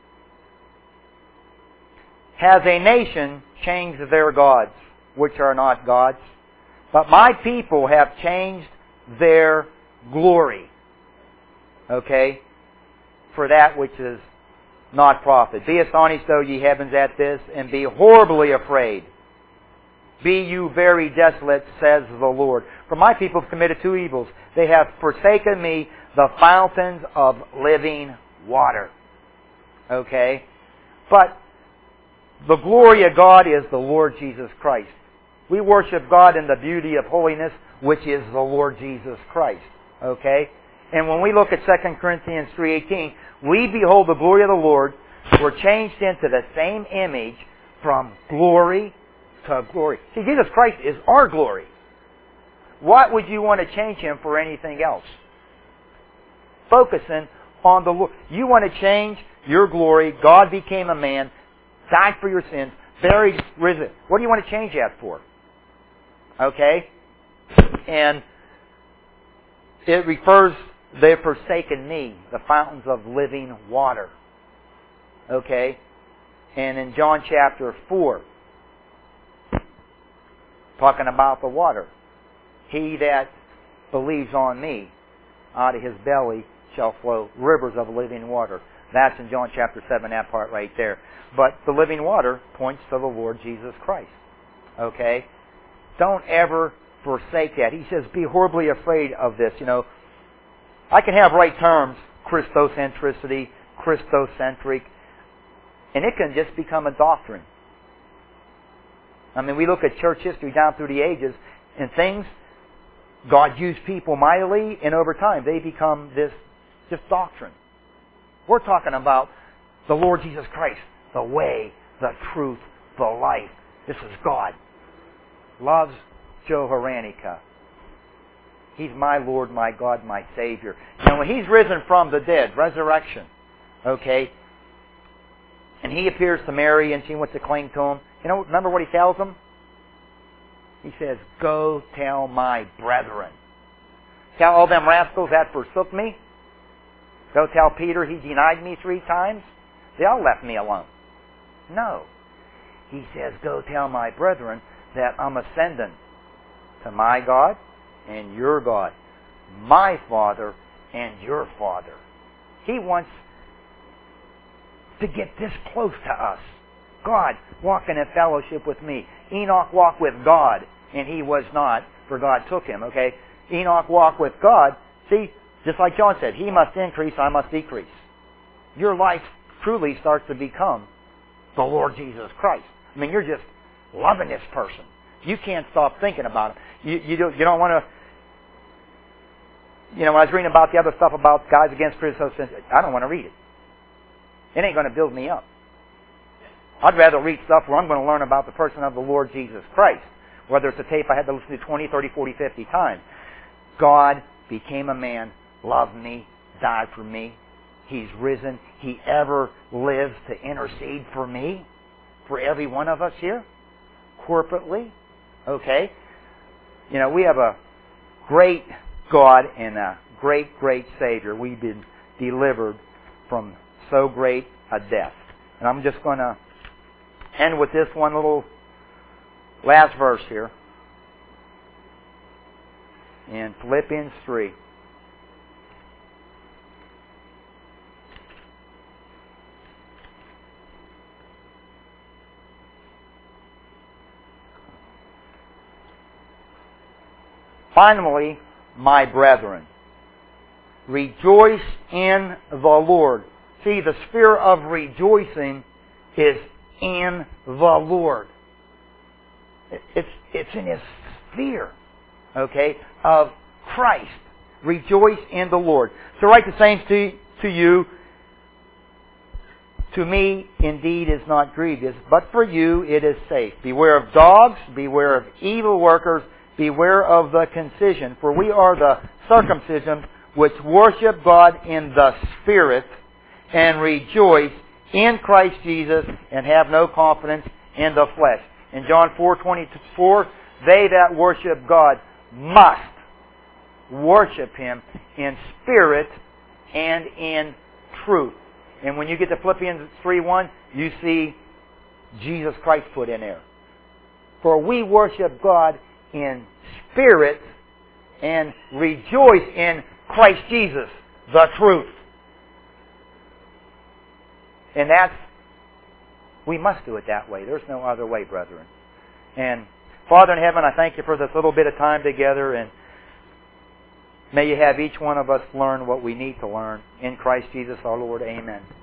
Has a nation changed their gods, which are not gods? But my people have changed their glory. Okay? For that which is not profit. Be astonished, O ye heavens, at this, and be horribly afraid. Be you very desolate, says the Lord. For my people have committed two evils. They have forsaken me, the fountains of living water. Okay? But the glory of God is the Lord Jesus Christ. We worship God in the beauty of holiness, which is the Lord Jesus Christ. Okay? And when we look at Second Corinthians three eighteen, we behold the glory of the Lord. We're changed into the same image from glory to glory. See, Jesus Christ is our glory. What would you want to change Him for anything else? Focusing on the Lord. You want to change your glory. God became a man, died for your sins, buried, risen. What do you want to change that for? Okay? And it refers, they've forsaken me, the fountains of living water. Okay? And in John chapter four, talking about the water. He that believes on me, out of his belly shall flow rivers of living water. That's in John chapter seven, that part right there. But the living water points to the Lord Jesus Christ. Okay? Don't ever forsake that. He says, be horribly afraid of this. You know, I can have right terms, Christocentricity, Christocentric, and it can just become a doctrine. I mean, we look at church history down through the ages, and things, God used people mightily, and over time they become this just doctrine. We're talking about the Lord Jesus Christ, the way, the truth, the life. This is God. Loves Joe Haranica. He's my Lord, my God, my Savior. And when He's risen from the dead, resurrection, okay, and He appears to Mary and she wants to cling to Him, you know, remember what He tells them? He says, go tell my brethren. Tell all them rascals that forsook me. Go tell Peter he denied me three times. They all left me alone. No. He says, go tell my brethren that I'm ascending to my God and your God, my Father and your Father. He wants to get this close to us. God walking in fellowship with me. Enoch walked with God, and he was not, for God took him, okay? Enoch walked with God. See, just like John said, he must increase, I must decrease. Your life truly starts to become the Lord Jesus Christ. I mean, you're just loving this person. You can't stop thinking about him. You, you, do, you don't want to... You know, when I was reading about the other stuff about guys against Christos, I don't want to read it. It ain't going to build me up. I'd rather read stuff where I'm going to learn about the person of the Lord Jesus Christ. Whether it's a tape I had to listen to twenty, thirty, forty, fifty times. God became a man, loved me, died for me. He's risen. He ever lives to intercede for me, for every one of us here, corporately. Okay? You know, we have a great God and a great, great Savior. We've been delivered from so great a death. And I'm just going to end with this one little last verse here. In Philippians three. Finally, my brethren, rejoice in the Lord. See, the sphere of rejoicing is in the Lord. It's, it's in His sphere, okay, of Christ. Rejoice in the Lord. So write the same to, to you. To me, indeed, is not grievous, but for you it is safe. Beware of dogs, beware of evil workers, beware of the concision, for we are the circumcision which worship God in the Spirit and rejoice in Christ Jesus and have no confidence in the flesh. In John four twenty-four, they that worship God must worship Him in spirit and in truth. And when you get to Philippians three one, you see Jesus Christ put in there. For we worship God in spirit and rejoice in Christ Jesus, the truth. And that's, we must do it that way. There's no other way, brethren. And Father in heaven, I thank You for this little bit of time together, and may You have each one of us learn what we need to learn. In Christ Jesus our Lord, amen.